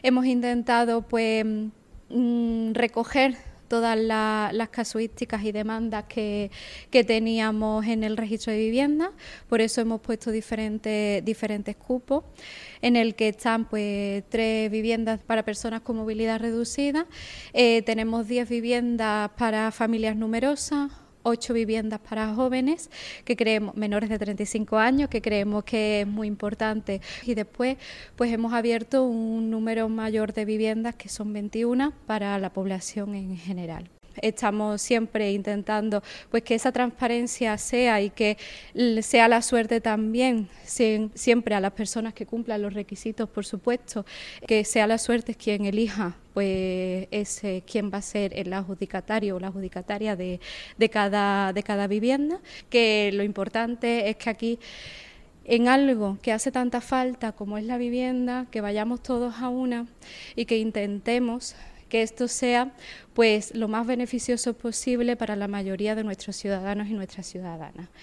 Hemos intentado recoger todas las casuísticas y demandas que teníamos en el registro de vivienda. Por eso hemos puesto diferentes cupos, en el que están 3 viviendas para personas con movilidad reducida, tenemos 10 viviendas para familias numerosas, 8 viviendas para jóvenes que creemos, menores de 35 años, que creemos que es muy importante. Y después hemos abierto un número mayor de viviendas, que son 21, para la población en general. Estamos siempre intentando que esa transparencia sea, y que sea la suerte también, siempre a las personas que cumplan los requisitos, por supuesto, que sea la suerte quien elija es quien va a ser el adjudicatario o la adjudicataria de cada vivienda. Que lo importante es que aquí, en algo que hace tanta falta como es la vivienda, que vayamos todos a una y que intentemos que esto sea lo más beneficioso posible para la mayoría de nuestros ciudadanos y nuestras ciudadanas.